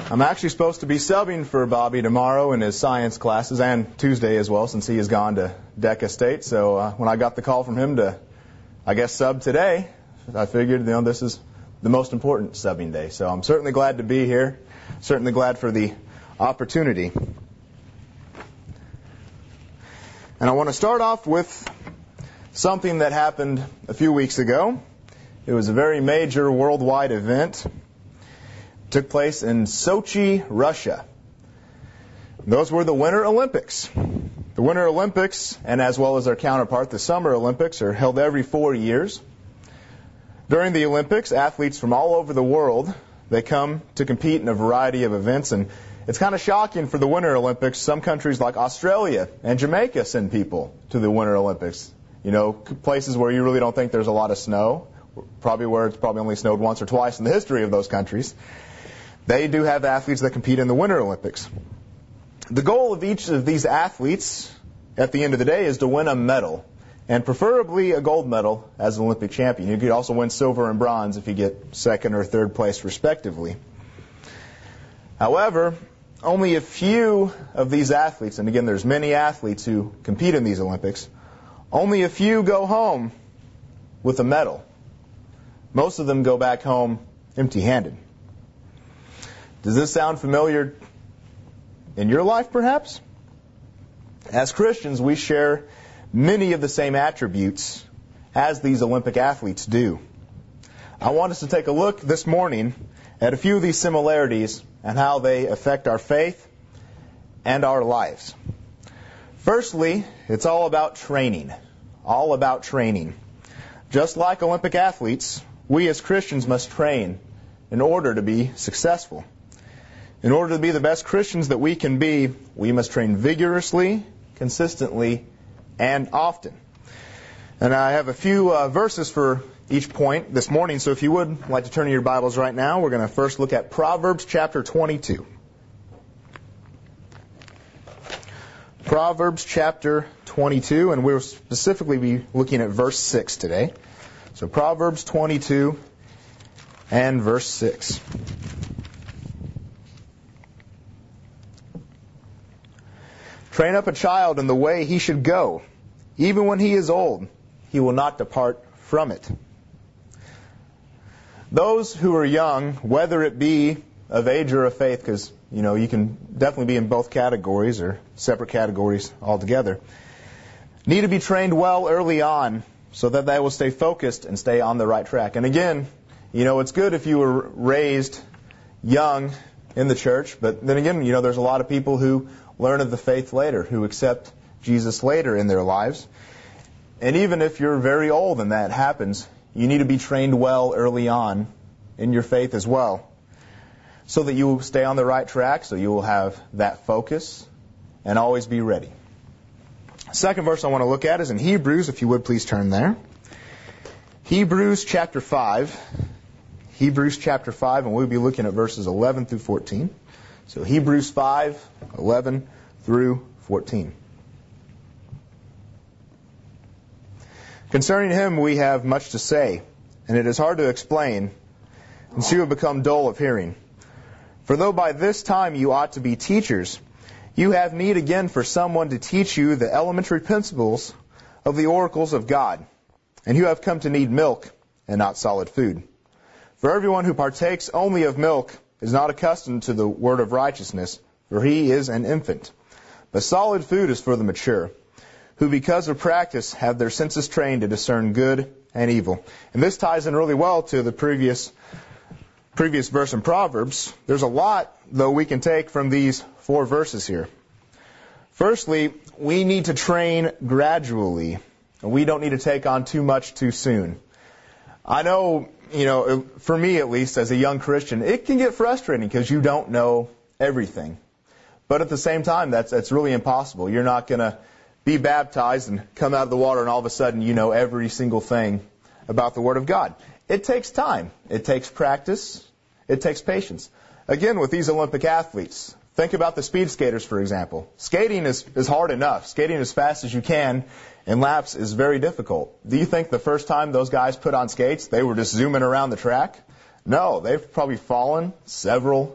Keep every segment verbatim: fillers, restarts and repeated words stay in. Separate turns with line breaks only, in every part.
I'm actually supposed to be subbing for Bobby tomorrow in his science classes and Tuesday as well, since he has gone to Decca State. So uh, when I got the call from him to, I guess, sub today, I figured, you know, this is the most important subbing day. So I'm certainly glad to be here. Certainly glad for the opportunity. And I want to start off with something that happened a few weeks ago. It was a very major worldwide event. It took place in Sochi, Russia. Those were the Winter Olympics. The Winter Olympics, and as well as their counterpart, the Summer Olympics, are held every four years. During the Olympics, athletes from all over the world, they come to compete in a variety of events, and it's kind of shocking for the Winter Olympics. Some countries like Australia and Jamaica send people to the Winter Olympics. You know, places where you really don't think there's a lot of snow, probably where it's probably only snowed once or twice in the history of those countries. They do have athletes that compete in the Winter Olympics. The goal of each of these athletes at the end of the day is to win a medal, and preferably a gold medal as an Olympic champion. You could also win silver and bronze if you get second or third place respectively. However, only a few of these athletes, and again there's many athletes who compete in these Olympics, only a few go home with a medal. Most of them go back home empty-handed. Does this sound familiar in your life perhaps? As Christians, we share many of the same attributes as these Olympic athletes do. I want us to take a look this morning at a few of these similarities and how they affect our faith and our lives. Firstly, it's all about training. All about training. Just like Olympic athletes, we as Christians must train in order to be successful. In order to be the best Christians that we can be, we must train vigorously, consistently, and often. And I have a few uh, verses for each point this morning, so if you would like to turn to your Bibles right now, we're going to first look at Proverbs chapter twenty-two. Proverbs chapter twenty-two, and we'll specifically be looking at verse six today. So Proverbs twenty-two and verse six. Train up a child in the way he should go. Even when he is old, he will not depart from it. Those who are young, whether it be of age or of faith, because, you know, you can definitely be in both categories or separate categories altogether, need to be trained well early on so that they will stay focused and stay on the right track. And again, you know, it's good if you were raised young in the church, but then again, you know, there's a lot of people who learn of the faith later, who accept Jesus later in their lives. And even if you're very old and that happens, you need to be trained well early on in your faith as well, so that you will stay on the right track, so you will have that focus and always be ready. Second verse I want to look at is in Hebrews, if you would please turn there. Hebrews chapter five. Hebrews chapter five, and we'll be looking at verses eleven through fourteen. So Hebrews five, eleven through fourteen. Concerning him we have much to say, and it is hard to explain, since you have become dull of hearing. For though by this time you ought to be teachers, you have need again for someone to teach you the elementary principles of the oracles of God, and you have come to need milk and not solid food. For everyone who partakes only of milk is not accustomed to the word of righteousness, for he is an infant. But solid food is for the mature, who because of practice have their senses trained to discern good and evil. And this ties in really well to the previous previous verse in Proverbs. There's a lot, though, we can take from these four verses here. Firstly, we need to train gradually. We don't need to take on too much too soon. I know, you know, for me at least, as a young Christian, it can get frustrating because you don't know everything. But at the same time, that's that's really impossible. You're not going to be baptized and come out of the water and all of a sudden you know every single thing about the Word of God. It takes time. It takes practice. It takes patience. Again, with these Olympic athletes, think about the speed skaters, for example. Skating is, is hard enough. Skating as fast as you can in laps is very difficult. Do you think the first time those guys put on skates, they were just zooming around the track? No, they've probably fallen several,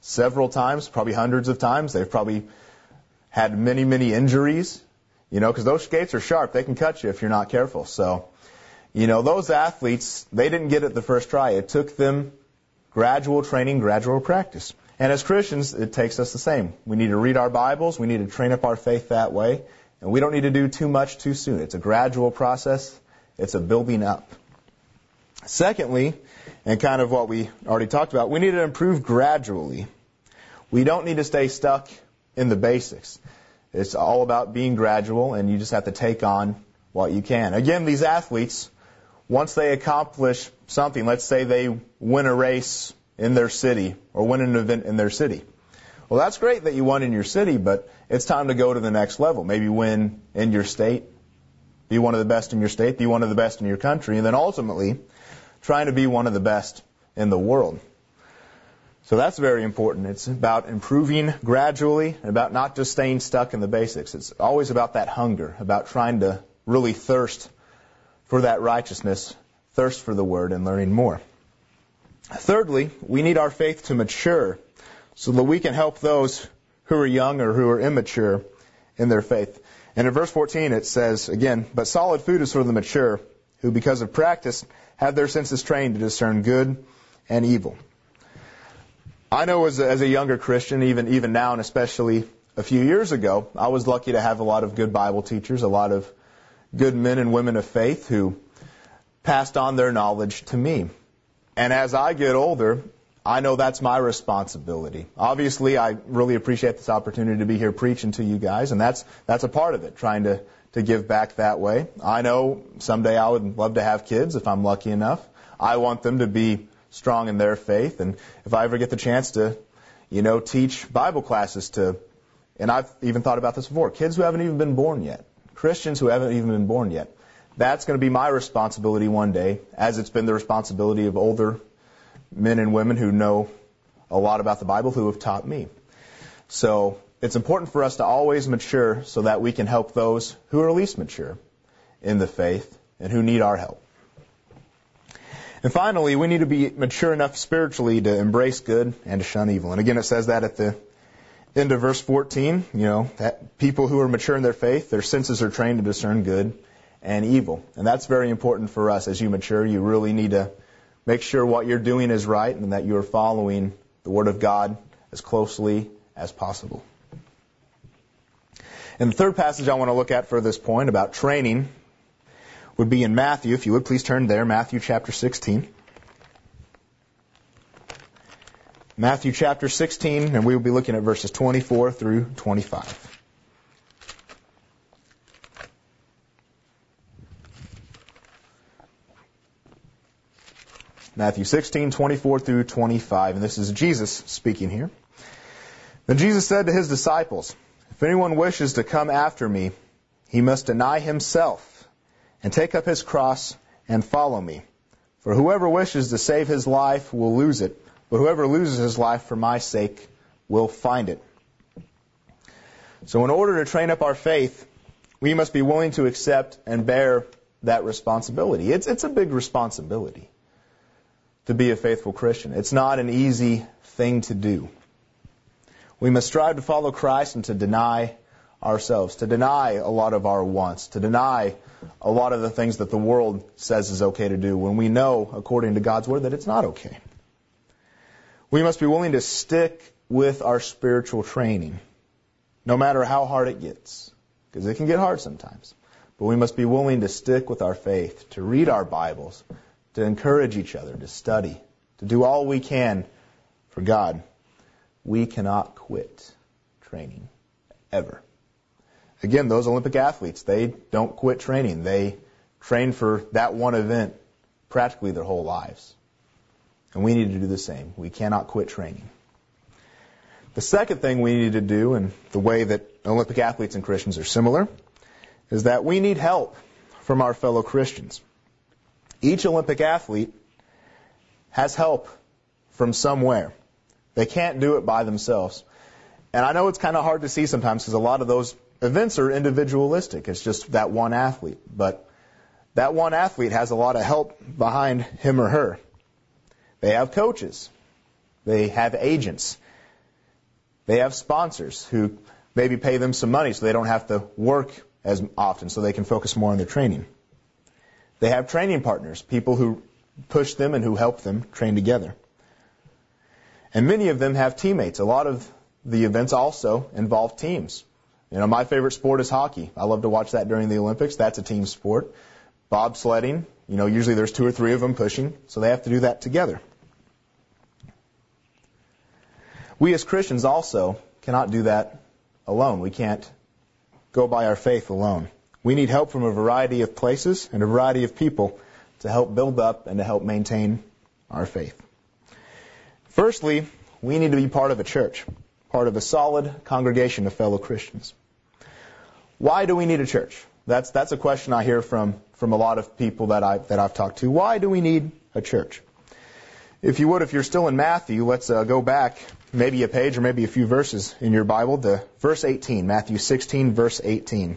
several times, probably hundreds of times. They've probably had many, many injuries, you know, because those skates are sharp. They can cut you if you're not careful. So, you know, those athletes, they didn't get it the first try. It took them gradual training, gradual practice. And as Christians, it takes us the same. We need to read our Bibles. We need to train up our faith that way. And we don't need to do too much too soon. It's a gradual process. It's a building up. Secondly, and kind of what we already talked about, we need to improve gradually. We don't need to stay stuck in the basics. It's all about being gradual, and you just have to take on what you can. Again, these athletes, once they accomplish something, let's say they win a race in their city or win an event in their city. Well, that's great that you won in your city, but it's time to go to the next level. Maybe win in your state, be one of the best in your state, be one of the best in your country, and then ultimately trying to be one of the best in the world. So that's very important. It's about improving gradually and about not just staying stuck in the basics. It's always about that hunger, about trying to really thirst for that righteousness, thirst for the Word, and learning more. Thirdly, we need our faith to mature so that we can help those who are young or who are immature in their faith. And in verse fourteen it says, again, but solid food is for the mature, who because of practice have their senses trained to discern good and evil. I know as a, as a younger Christian, even even now and especially a few years ago, I was lucky to have a lot of good Bible teachers, a lot of good men and women of faith who passed on their knowledge to me. And as I get older, I know that's my responsibility. Obviously, I really appreciate this opportunity to be here preaching to you guys, and that's that's a part of it, trying to, to give back that way. I know someday I would love to have kids if I'm lucky enough. I want them to be strong in their faith, and if I ever get the chance to, you know, teach Bible classes to, and I've even thought about this before, kids who haven't even been born yet, Christians who haven't even been born yet. That's going to be my responsibility one day, as it's been the responsibility of older men and women who know a lot about the Bible who have taught me. So it's important for us to always mature so that we can help those who are least mature in the faith and who need our help. And finally, we need to be mature enough spiritually to embrace good and to shun evil. And again, it says that at the end of verse fourteen, you know, that people who are mature in their faith, their senses are trained to discern good and evil. And that's very important for us. As you mature, you really need to make sure what you're doing is right and that you're following the Word of God as closely as possible. And the third passage I want to look at for this point about training would be in Matthew. If you would, please turn there, Matthew chapter sixteen. Matthew chapter sixteen, and we will be looking at verses twenty-four through twenty-five. Matthew sixteen, twenty-four through twenty-five, and this is Jesus speaking here. Then Jesus said to his disciples, if anyone wishes to come after me, he must deny himself and take up his cross and follow me. For whoever wishes to save his life will lose it, but whoever loses his life for my sake will find it. So in order to train up our faith, we must be willing to accept and bear that responsibility. It's, it's a big responsibility to be a faithful Christian. It's not an easy thing to do. We must strive to follow Christ and to deny ourselves, to deny a lot of our wants, to deny a lot of the things that the world says is okay to do when we know, according to God's Word, that it's not okay. We must be willing to stick with our spiritual training, no matter how hard it gets, because it can get hard sometimes. But we must be willing to stick with our faith, to read our Bibles, to encourage each other, to study, to do all we can for God. We cannot quit training, ever. Again, those Olympic athletes, they don't quit training. They train for that one event practically their whole lives. And we need to do the same. We cannot quit training. The second thing we need to do, and the way that Olympic athletes and Christians are similar, is that we need help from our fellow Christians. Each Olympic athlete has help from somewhere. They can't do it by themselves. And I know it's kind of hard to see sometimes because a lot of those events are individualistic. It's just that one athlete. But that one athlete has a lot of help behind him or her. They have coaches. They have agents. They have sponsors who maybe pay them some money so they don't have to work as often, so they can focus more on their training. They have training partners, people who push them and who help them train together. And many of them have teammates. A lot of the events also involve teams. You know, my favorite sport is hockey. I love to watch that during the Olympics. That's a team sport. Bobsledding, you know, usually there's two or three of them pushing, so they have to do that together. We as Christians also cannot do that alone. We can't go by our faith alone. We need help from a variety of places and a variety of people to help build up and to help maintain our faith. Firstly, we need to be part of a church, part of a solid congregation of fellow Christians. Why do we need a church? That's that's a question I hear from, from a lot of people that I that I've talked to. Why do we need a church? If you would, if you're still in Matthew, let's uh, go back maybe a page or maybe a few verses in your Bible to verse eighteen, Matthew sixteen, verse eighteen.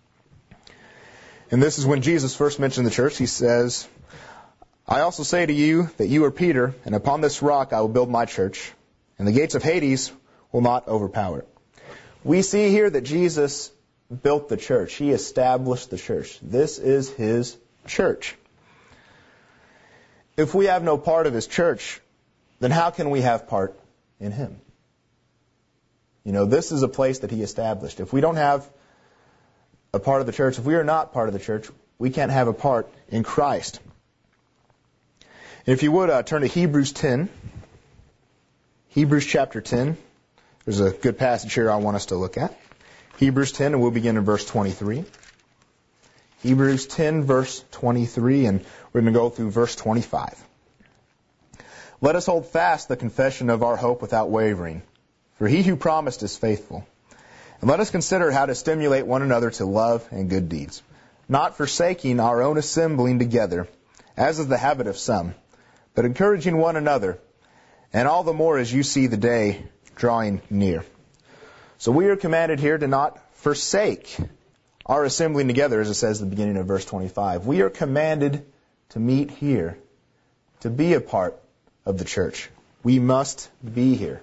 And this is when Jesus first mentioned the church. He says, I also say to you that you are Peter, and upon this rock I will build my church, and the gates of Hades will not overpower it. We see here that Jesus built the church. He established the church. This is His church. If we have no part of His church, then how can we have part in Him? You know, this is a place that He established. If we don't have a part of the church, if we are not part of the church, we can't have a part in Christ. And if you would, uh, turn to Hebrews ten. Hebrews chapter ten. There's a good passage here I want us to look at. Hebrews ten, and we'll begin in verse twenty-three. Hebrews ten, verse twenty-three, and we're going to go through verse twenty-five. Let us hold fast the confession of our hope without wavering, for He who promised is faithful. And let us consider how to stimulate one another to love and good deeds, not forsaking our own assembling together, as is the habit of some, but encouraging one another, and all the more as you see the day drawing near. So we are commanded here to not forsake our assembling together, as it says at the beginning of verse twenty-five. We are commanded to meet here, to be a part of the church. We must be here.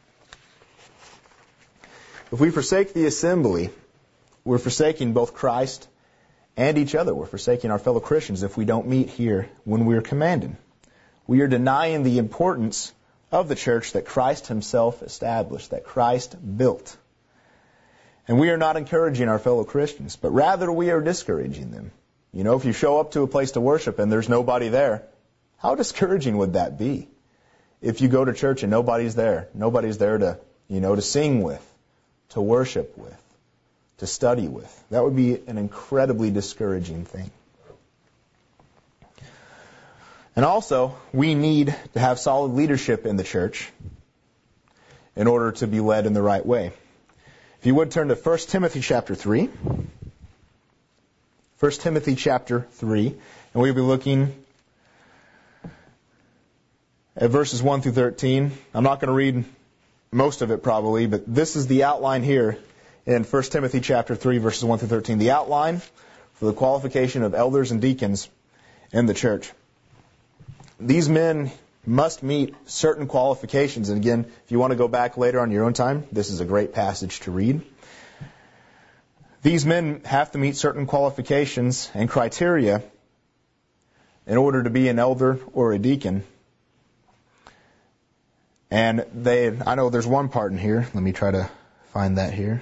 If we forsake the assembly, we're forsaking both Christ and each other. We're forsaking our fellow Christians if we don't meet here when we're commanded. We are denying the importance of the church that Christ Himself established, that Christ built. And we are not encouraging our fellow Christians, but rather we are discouraging them. You know, if you show up to a place to worship and there's nobody there, how discouraging would that be? If you go to church and nobody's there, nobody's there to, you know, to sing with, to worship with, to study with. That would be an incredibly discouraging thing. And also, we need to have solid leadership in the church in order to be led in the right way. If you would turn to First Timothy chapter three. First Timothy chapter three. And we'll be looking at verses one through thirteen. I'm not going to read most of it probably, but this is the outline here in First Timothy chapter three, verses one through thirteen. The outline for the qualification of elders and deacons in the church. These men must meet certain qualifications. And again, if you want to go back later on your own time, this is a great passage to read. These men have to meet certain qualifications and criteria in order to be an elder or a deacon. And they, I know there's one part in here. Let me try to find that here.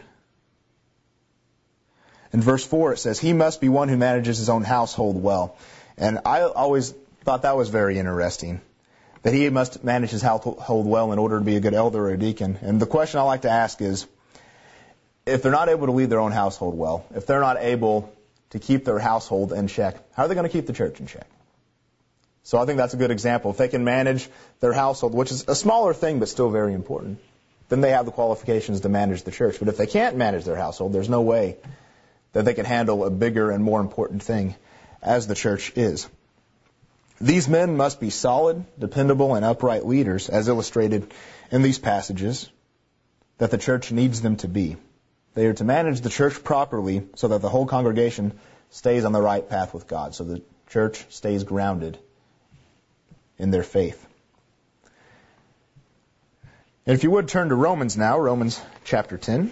In verse four it says, he must be one who manages his own household well. And I always thought that was very interesting, that he must manage his household well in order to be a good elder or a deacon. And the question I like to ask is, if they're not able to lead their own household well, if they're not able to keep their household in check, how are they going to keep the church in check? So I think that's a good example. If they can manage their household, which is a smaller thing but still very important, then they have the qualifications to manage the church. But if they can't manage their household, there's no way that they can handle a bigger and more important thing as the church is. These men must be solid, dependable, and upright leaders, as illustrated in these passages, that the church needs them to be. They are to manage the church properly so that the whole congregation stays on the right path with God, so the church stays grounded in their faith. And if you would turn to Romans now, Romans chapter ten.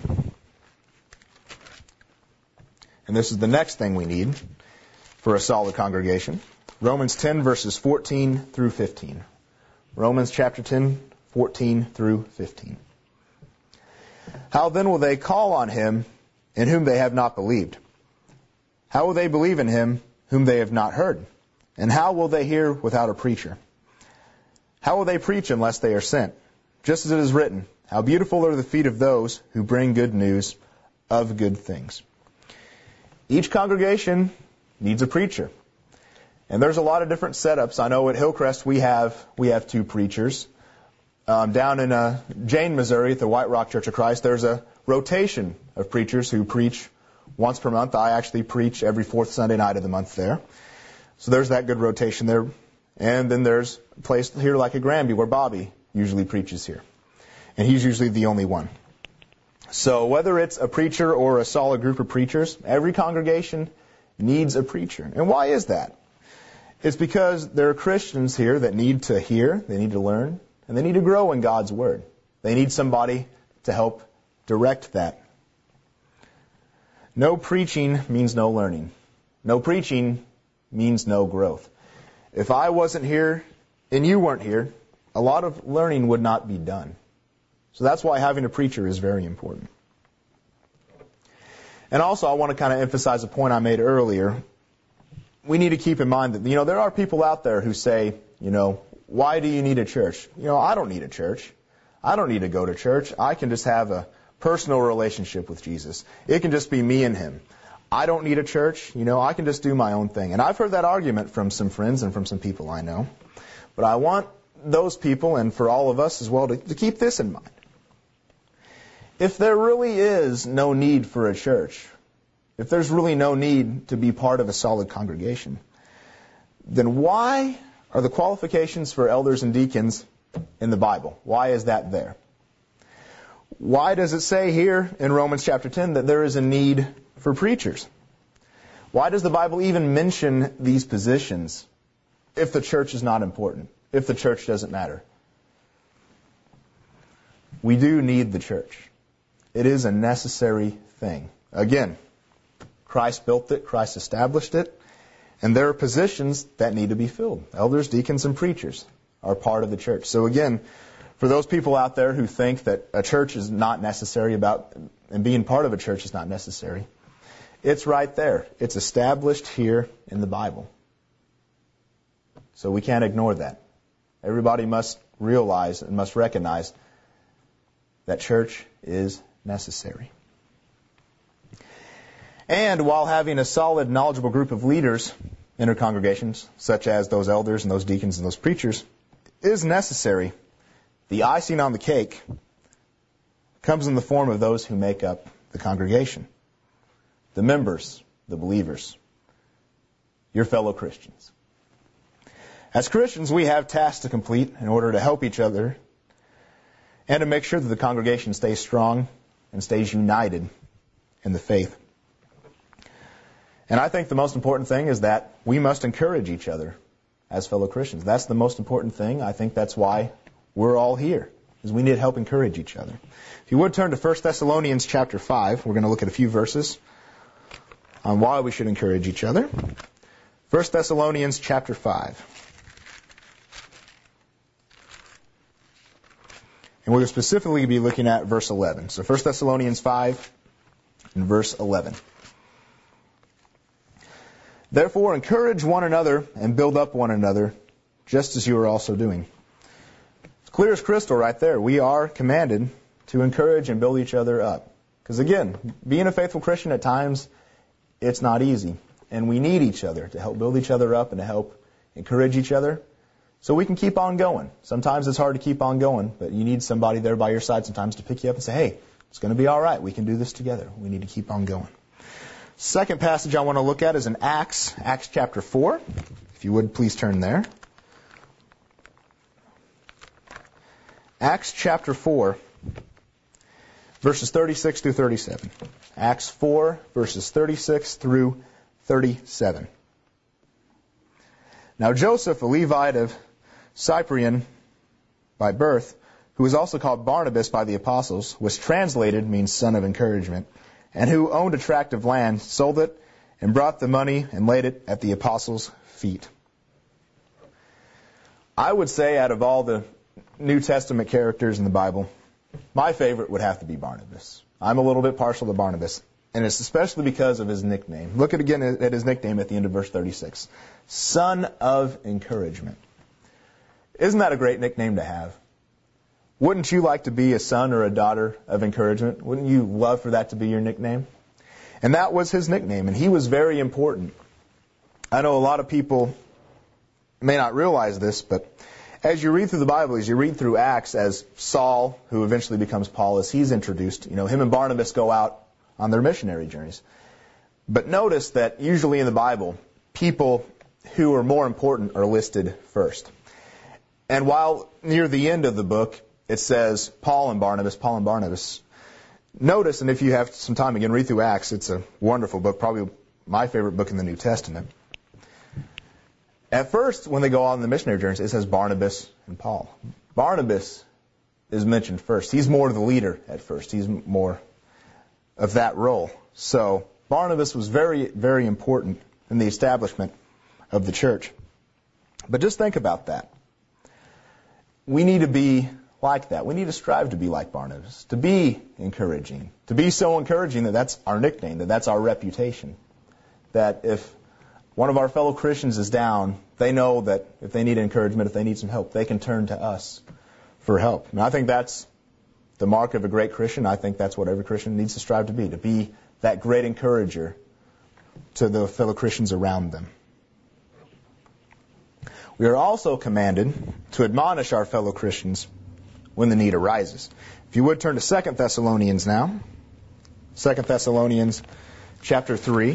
And this is the next thing we need for a solid congregation. Romans ten, verses fourteen through fifteen. Romans chapter ten, fourteen through fifteen. How then will they call on him in whom they have not believed? How will they believe in him whom they have not heard? And how will they hear without a preacher? How will they preach unless they are sent? Just as it is written, how beautiful are the feet of those who bring good news of good things. Each congregation needs a preacher. And there's a lot of different setups. I know at Hillcrest we have we have two preachers. Um, down in uh, Jane, Missouri, at the White Rock Church of Christ, there's a rotation of preachers who preach once per month. I actually preach every fourth Sunday night of the month there. So there's that good rotation there. And then there's a place here like at Granby where Bobby usually preaches here. And he's usually the only one. So whether it's a preacher or a solid group of preachers, every congregation needs a preacher. And why is that? It's because there are Christians here that need to hear, they need to learn, and they need to grow in God's Word. They need somebody to help direct that. No preaching means no learning. No preaching means no growth. If I wasn't here and you weren't here, a lot of learning would not be done. So that's why having a preacher is very important. And also, I want to kind of emphasize a point I made earlier. We need to keep in mind that, you know, there are people out there who say, you know, why do you need a church? You know, I don't need a church. I don't need to go to church. I can just have a personal relationship with Jesus. It can just be me and him. I don't need a church. You know, I can just do my own thing. And I've heard that argument from some friends and from some people I know. But I want those people, and for all of us as well, to, to keep this in mind. If there really is no need for a church, if there's really no need to be part of a solid congregation, then why are the qualifications for elders and deacons in the Bible? Why is that there? Why does it say here in Romans chapter ten that there is a need for preachers? Why does the Bible even mention these positions if the church is not important, if the church doesn't matter? We do need the church. It is a necessary thing. Again, Christ built it, Christ established it, and there are positions that need to be filled. Elders, deacons, and preachers are part of the church. So again, for those people out there who think that a church is not necessary about, and being part of a church is not necessary, it's right there. It's established here in the Bible. So we can't ignore that. Everybody must realize and must recognize that church is necessary. And while having a solid, knowledgeable group of leaders in our congregations, such as those elders and those deacons and those preachers, is necessary, the icing on the cake comes in the form of those who make up the congregation. The members, the believers, your fellow Christians. As Christians, we have tasks to complete in order to help each other and to make sure that the congregation stays strong and stays united in the faith. And I think the most important thing is that we must encourage each other as fellow Christians. That's the most important thing. I think that's why we're all here, is we need to help encourage each other. If you would turn to First Thessalonians chapter five, we're going to look at a few verses on why we should encourage each other. First Thessalonians chapter five. And we'll specifically be looking at verse eleven. So First Thessalonians five and verse eleven. Therefore, encourage one another and build up one another, just as you are also doing. It's clear as crystal right there. We are commanded to encourage and build each other up. Because again, being a faithful Christian at times, it's not easy. And we need each other to help build each other up and to help encourage each other so we can keep on going. Sometimes it's hard to keep on going, but you need somebody there by your side sometimes to pick you up and say, hey, it's going to be all right. We can do this together. We need to keep on going. Second passage I want to look at is in Acts, Acts chapter four. If you would, please turn there. Acts chapter four, verses thirty-six through thirty-seven. Acts four, verses thirty-six through thirty-seven. Now Joseph, a Levite of Cyprian by birth, who was also called Barnabas by the apostles, which translated means son of encouragement, and who owned a tract of land, sold it, and brought the money and laid it at the apostles' feet. I would say out of all the New Testament characters in the Bible, my favorite would have to be Barnabas. I'm a little bit partial to Barnabas, and it's especially because of his nickname. Look at again at his nickname at the end of verse thirty-six. Son of encouragement. Isn't that a great nickname to have? Wouldn't you like to be a son or a daughter of encouragement? Wouldn't you love for that to be your nickname? And that was his nickname, and he was very important. I know a lot of people may not realize this, but as you read through the Bible, as you read through Acts, as Saul, who eventually becomes Paul, as he's introduced, you know, him and Barnabas go out on their missionary journeys. But notice that usually in the Bible, people who are more important are listed first. And while near the end of the book, it says Paul and Barnabas, Paul and Barnabas, notice, and if you have some time again, read through Acts. It's a wonderful book, probably my favorite book in the New Testament. At first, when they go on the missionary journeys, it says Barnabas and Paul. Barnabas is mentioned first. He's more the leader at first. He's more of that role. So Barnabas was very, very important in the establishment of the church. But just think about that. We need to be like that. We need to strive to be like Barnabas, to be encouraging, to be so encouraging that that's our nickname, that that's our reputation. That if one of our fellow Christians is down, they know that if they need encouragement, if they need some help, they can turn to us for help. And I think that's the mark of a great Christian. I think that's what every Christian needs to strive to be, to be that great encourager to the fellow Christians around them. We are also commanded to admonish our fellow Christians when the need arises. If you would turn to Second Thessalonians now. Second Thessalonians chapter three.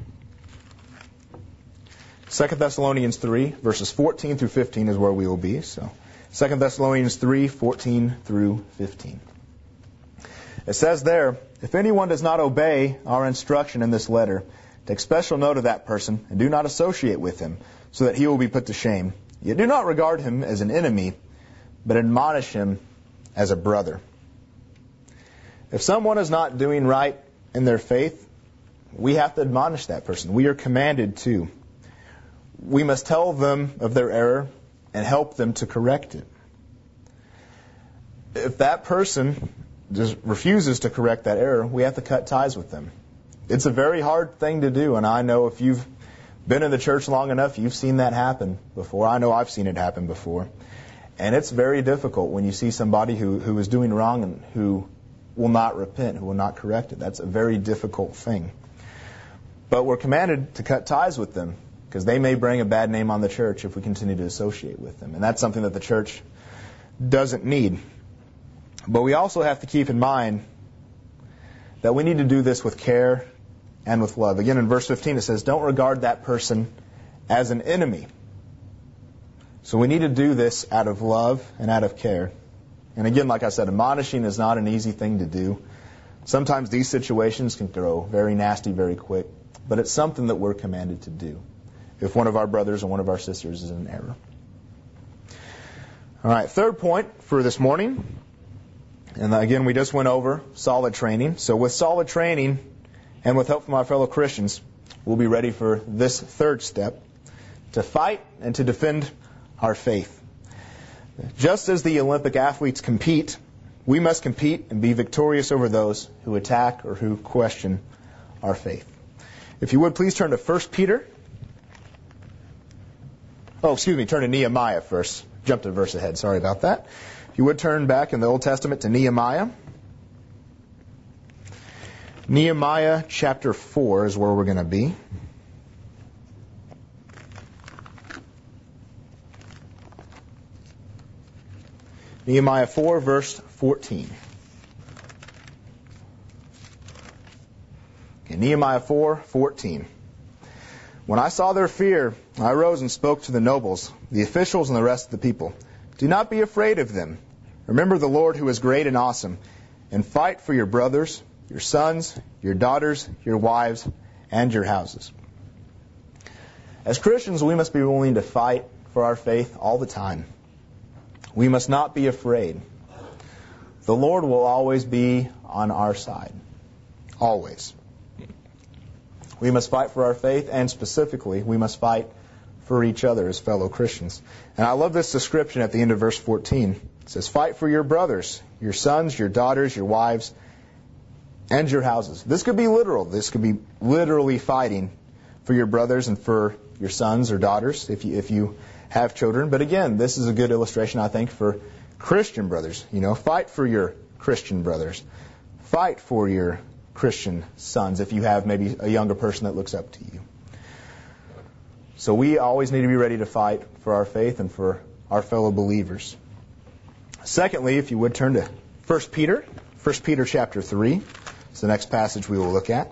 Second Thessalonians three, verses fourteen through fifteen is where we will be. So, Second Thessalonians three, fourteen through fifteen. It says there, if anyone does not obey our instruction in this letter, take special note of that person and do not associate with him, so that he will be put to shame. Yet do not regard him as an enemy, but admonish him as a brother. If someone is not doing right in their faith, we have to admonish that person. We are commanded to. We must tell them of their error and help them to correct it. If that person just refuses to correct that error, we have to cut ties with them. It's a very hard thing to do, and I know if you've been in the church long enough, you've seen that happen before. I know I've seen it happen before. And it's very difficult when you see somebody who, who is doing wrong and who will not repent, who will not correct it. That's a very difficult thing. But we're commanded to cut ties with them, because they may bring a bad name on the church if we continue to associate with them. And that's something that the church doesn't need. But we also have to keep in mind that we need to do this with care and with love. Again, in verse fifteen, it says, don't regard that person as an enemy. So we need to do this out of love and out of care. And again, like I said, admonishing is not an easy thing to do. Sometimes these situations can grow very nasty very quick. But it's something that we're commanded to do if one of our brothers or one of our sisters is in error. All right, third point for this morning. And again, we just went over solid training. So with solid training and with help from our fellow Christians, we'll be ready for this third step, to fight and to defend our faith. Just as the Olympic athletes compete, we must compete and be victorious over those who attack or who question our faith. If you would, please turn to First Peter. Oh, excuse me, turn to Nehemiah first. Jumped a verse ahead, sorry about that. If you would turn back in the Old Testament to Nehemiah. Nehemiah chapter four is where we're going to be. Nehemiah four, verse fourteen. Okay, Nehemiah four, fourteen. When I saw their fear, I rose and spoke to the nobles, the officials, and the rest of the people. Do not be afraid of them. Remember the Lord who is great and awesome, and fight for your brothers, your sons, your daughters, your wives, and your houses. As Christians, we must be willing to fight for our faith all the time. We must not be afraid. the Lord will always be on our side. Always. We must fight for our faith, and specifically, we must fight for each other as fellow Christians. And I love this description at the end of verse fourteen. It says, fight for your brothers, your sons, your daughters, your wives, and your houses. This could be literal. This could be literally fighting for your brothers and for your sons or daughters if you, if you have children. But again, this is a good illustration, I think, for Christian brothers. You know, fight for your Christian brothers. Fight for your Christian sons if you have maybe a younger person that looks up to you. So we always need to be ready to fight for our faith and for our fellow believers. Secondly, if you would turn to First Peter, First Peter chapter three. It's the next passage we will look at.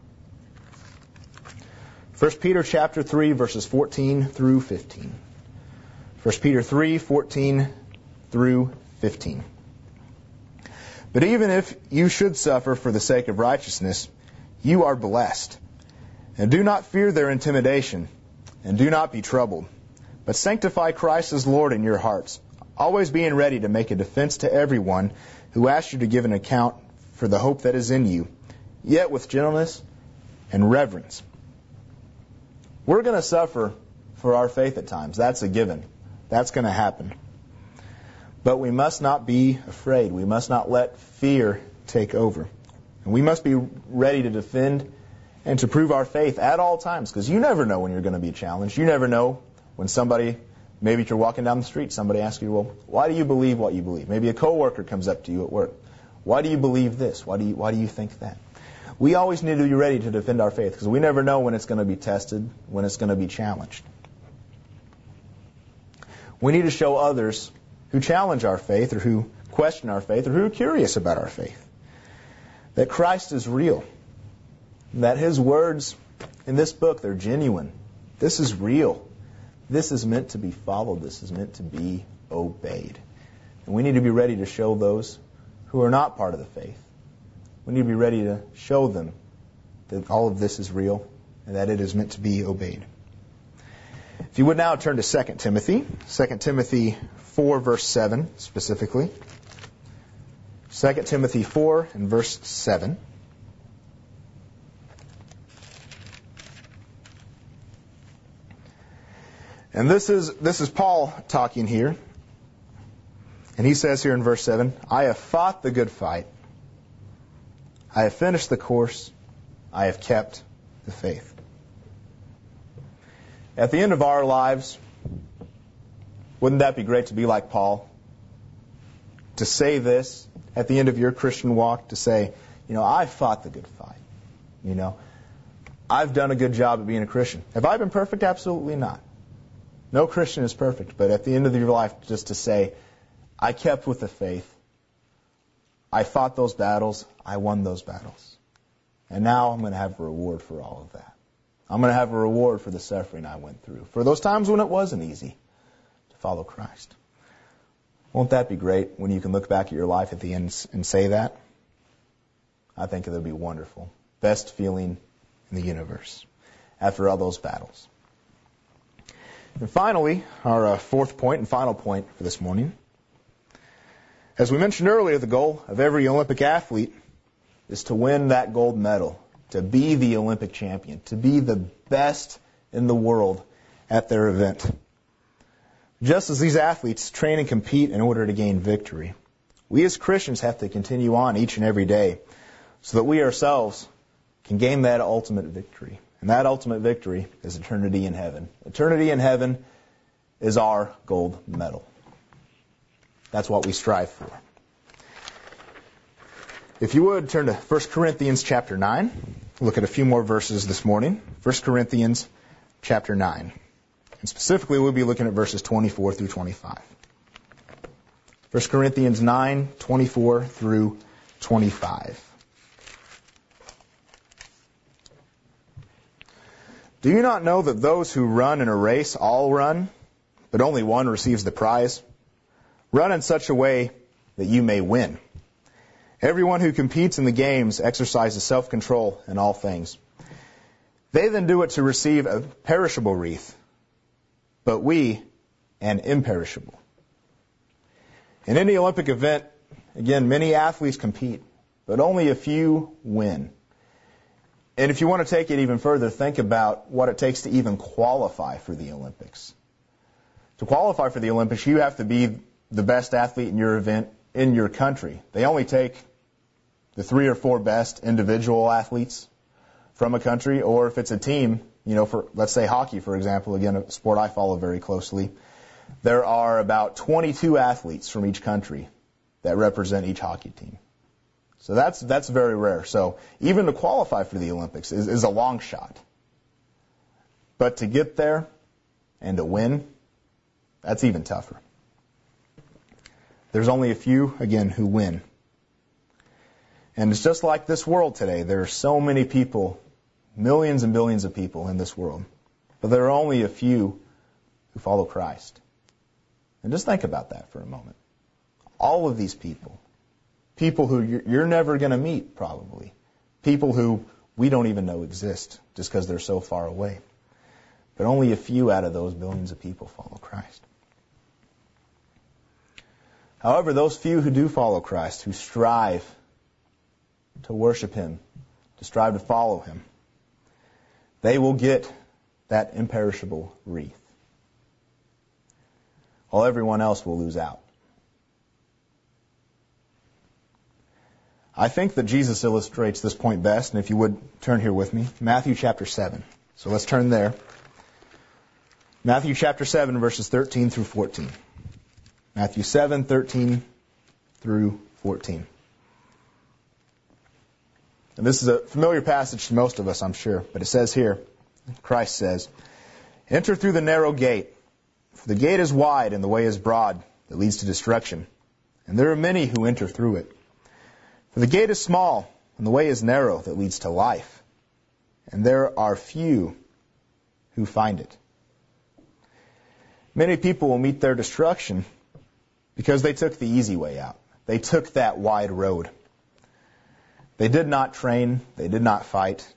First Peter chapter three, verses fourteen through fifteen. First Peter three, fourteen through fifteen. But even if you should suffer for the sake of righteousness, you are blessed. And do not fear their intimidation, and do not be troubled, but sanctify Christ as Lord in your hearts, always being ready to make a defense to everyone who asks you to give an account for the hope that is in you, yet with gentleness and reverence. We're going to suffer for our faith at times. That's a given. That's going to happen. But we must not be afraid. We must not let fear take over. And we must be ready to defend and to prove our faith at all times, because you never know when you're going to be challenged. You never know when somebody, maybe if you're walking down the street, somebody asks you, well, why do you believe what you believe? Maybe a coworker comes up to you at work. Why do you believe this? Why do you, why do you think that? We always need to be ready to defend our faith, because we never know when it's going to be tested, when it's going to be challenged. We need to show others who challenge our faith or who question our faith or who are curious about our faith that Christ is real, that His words in this book, they're genuine. This is real. This is meant to be followed. This is meant to be obeyed. And we need to be ready to show those who are not part of the faith. We need to be ready to show them that all of this is real and that it is meant to be obeyed. If you would now turn to Second Timothy, Second Timothy four, verse seven specifically. Second Timothy four and verse seven. And this is this is Paul talking here. And he says here in verse seven, I have fought the good fight. I have finished the course. I have kept the faith. At the end of our lives, wouldn't that be great to be like Paul? To say this at the end of your Christian walk, to say, you know, I fought the good fight. You know, I've done a good job of being a Christian. Have I been perfect? Absolutely not. No Christian is perfect. But at the end of your life, just to say, I kept with the faith. I fought those battles. I won those battles. And now I'm going to have a reward for all of that. I'm going to have a reward for the suffering I went through, for those times when it wasn't easy to follow Christ. Won't that be great when you can look back at your life at the end and say that? I think it would be wonderful. Best feeling in the universe after all those battles. And finally, our uh, fourth point and final point for this morning. As we mentioned earlier, the goal of every Olympic athlete is to win that gold medal, to be the Olympic champion, to be the best in the world at their event. Just as these athletes train and compete in order to gain victory, we as Christians have to continue on each and every day so that we ourselves can gain that ultimate victory. And that ultimate victory is eternity in heaven. Eternity in heaven is our gold medal. That's what we strive for. If you would, turn to First Corinthians chapter nine. Look at a few more verses this morning. First Corinthians chapter nine. And specifically, we'll be looking at verses twenty-four through twenty-five. First Corinthians nine, twenty-four through twenty-five. Do you not know that those who run in a race all run, but only one receives the prize? Run in such a way that you may win. Everyone who competes in the games exercises self-control in all things. They then do it to receive a perishable wreath, but we an imperishable. In any Olympic event, again, many athletes compete, but only a few win. And if you want to take it even further, think about what it takes to even qualify for the Olympics. To qualify for the Olympics, you have to be the best athlete in your event in your country. They only take the three or four best individual athletes from a country, or if it's a team, you know, for, let's say hockey, for example, again, a sport I follow very closely, there are about twenty-two athletes from each country that represent each hockey team. So that's that's very rare. So even to qualify for the Olympics is, is a long shot. But to get there and to win, that's even tougher. There's only a few, again, who win. And it's just like this world today. There are so many people, millions and billions of people in this world. But there are only a few who follow Christ. And just think about that for a moment. All of these people, people who you're, you're never going to meet probably, people who we don't even know exist just because they're so far away. But only a few out of those billions of people follow Christ. However, those few who do follow Christ, who strive to worship Him, to strive to follow Him, they will get that imperishable wreath, while everyone else will lose out. I think that Jesus illustrates this point best, and if you would turn here with me, Matthew chapter seven. So let's turn there. Matthew chapter seven, verses thirteen through fourteen. Matthew seven, thirteen through fourteen. And this is a familiar passage to most of us, I'm sure, but it says here, Christ says, "Enter through the narrow gate, for the gate is wide and the way is broad that leads to destruction, and there are many who enter through it. For the gate is small and the way is narrow that leads to life, and there are few who find it." Many people will meet their destruction because they took the easy way out. They took that wide road. They did not train. They did not fight.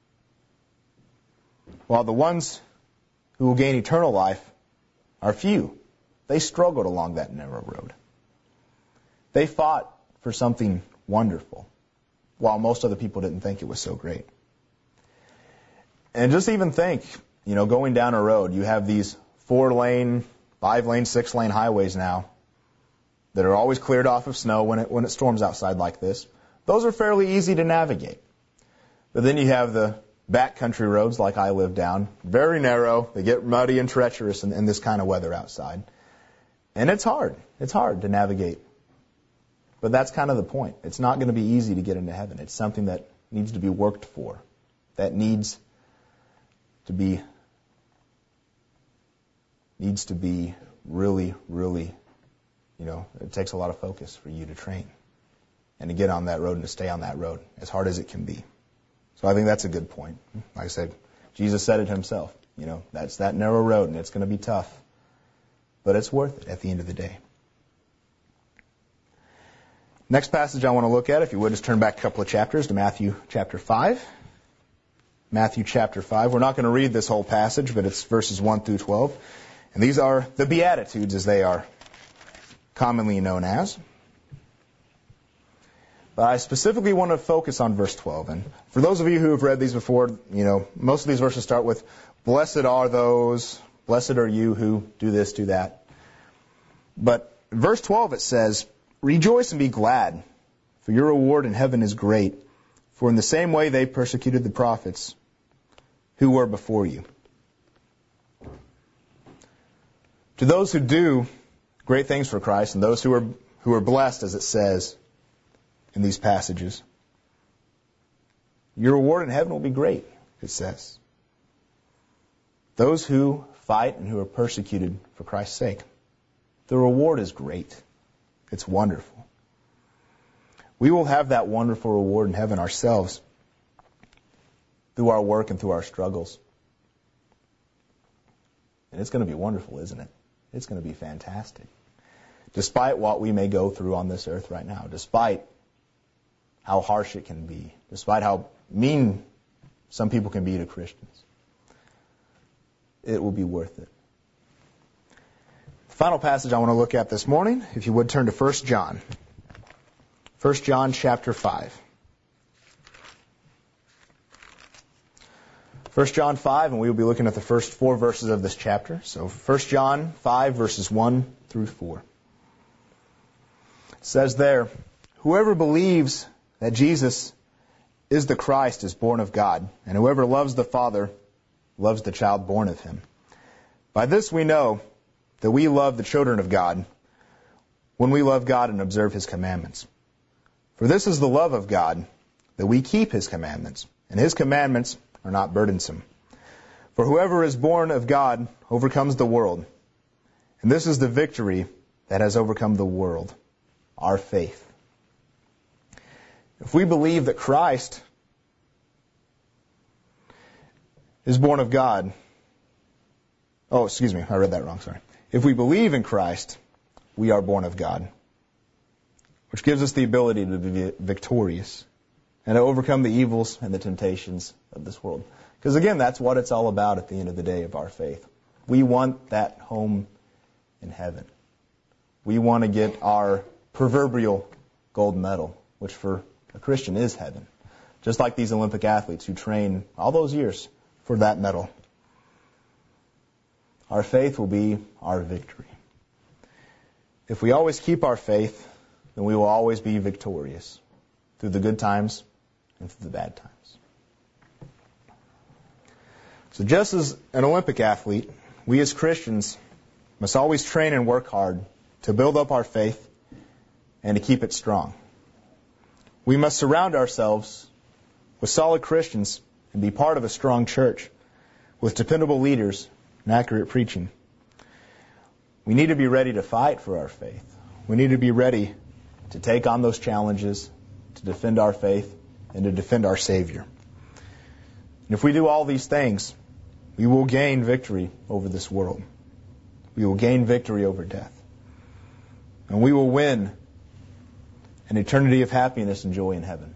While the ones who will gain eternal life are few. They struggled along that narrow road. They fought for something wonderful, while most other people didn't think it was so great. And just even think, you know, going down a road, you have these four-lane, five-lane, six-lane highways now that are always cleared off of snow when it when it storms outside like this. Those are fairly easy to navigate. But then you have the backcountry roads like I live down, very narrow. They get muddy and treacherous in, in this kind of weather outside. And it's hard. It's hard to navigate. But that's kind of the point. It's not going to be easy to get into heaven. It's something that needs to be worked for, that needs to be needs to be really, really, you know, it takes a lot of focus for you to train and to get on that road and to stay on that road, as hard as it can be. So I think that's a good point. Like I said, Jesus said it himself. You know, that's that narrow road, and it's going to be tough. But it's worth it at the end of the day. Next passage I want to look at, if you would, just turn back a couple of chapters to Matthew chapter five. Matthew chapter five. We're not going to read this whole passage, but it's verses one through twelve. And these are the Beatitudes, as they are commonly known as. But I specifically want to focus on verse twelve. And for those of you who have read these before, you know, most of these verses start with, "Blessed are those, blessed are you who do this, do that." But verse twelve it says, "Rejoice and be glad, for your reward in heaven is great. For in the same way they persecuted the prophets who were before you." To those who do great things for Christ, and those who are who are blessed, as it says in these passages, your reward in heaven will be great, it says. Those who fight and who are persecuted for Christ's sake, the reward is great. It's wonderful. We will have that wonderful reward in heaven ourselves through our work and through our struggles. And it's going to be wonderful, isn't it? It's going to be fantastic. Despite what we may go through on this earth right now, despite how harsh it can be, despite how mean some people can be to Christians, it will be worth it. The final passage I want to look at this morning, if you would turn to First John. First John chapter five. First John five, and we will be looking at the first four verses of this chapter. So First John five, verses one through four. It says there, "Whoever believes that Jesus is the Christ is born of God, and whoever loves the Father loves the child born of him. By this we know that we love the children of God, when we love God and observe His commandments. For this is the love of God, that we keep His commandments, and His commandments are not burdensome. For whoever is born of God overcomes the world, and this is the victory that has overcome the world, our faith." If we believe that Christ is born of God, oh, excuse me, I read that wrong, sorry. If we believe in Christ, we are born of God, which gives us the ability to be victorious and to overcome the evils and the temptations of this world. Because again, that's what it's all about at the end of the day of our faith. We want that home in heaven. We want to get our proverbial gold medal, which for a Christian is heaven. Just like these Olympic athletes who train all those years for that medal. Our faith will be our victory. If we always keep our faith, then we will always be victorious through the good times and through the bad times. So just as an Olympic athlete, we as Christians must always train and work hard to build up our faith and to keep it strong. We must surround ourselves with solid Christians and be part of a strong church with dependable leaders and accurate preaching. We need to be ready to fight for our faith. We need to be ready to take on those challenges, to defend our faith, and to defend our Savior. And if we do all these things, we will gain victory over this world. We will gain victory over death. And we will win an eternity of happiness and joy in heaven.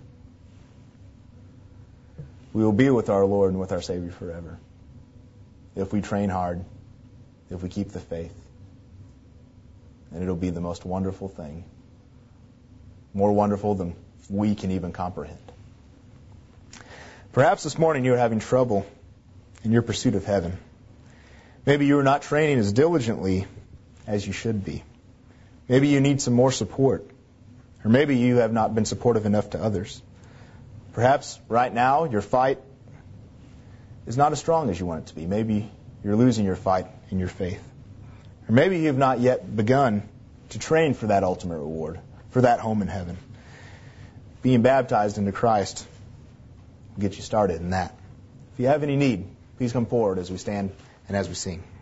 We will be with our Lord and with our Savior forever if we train hard, if we keep the faith. And it'll be the most wonderful thing, more wonderful than we can even comprehend. Perhaps this morning you are having trouble in your pursuit of heaven. Maybe you are not training as diligently as you should be. Maybe you need some more support. Or maybe you have not been supportive enough to others. Perhaps right now your fight is not as strong as you want it to be. Maybe you're losing your fight in your faith. Or maybe you have not yet begun to train for that ultimate reward, for that home in heaven. Being baptized into Christ will get you started in that. If you have any need, please come forward as we stand and as we sing.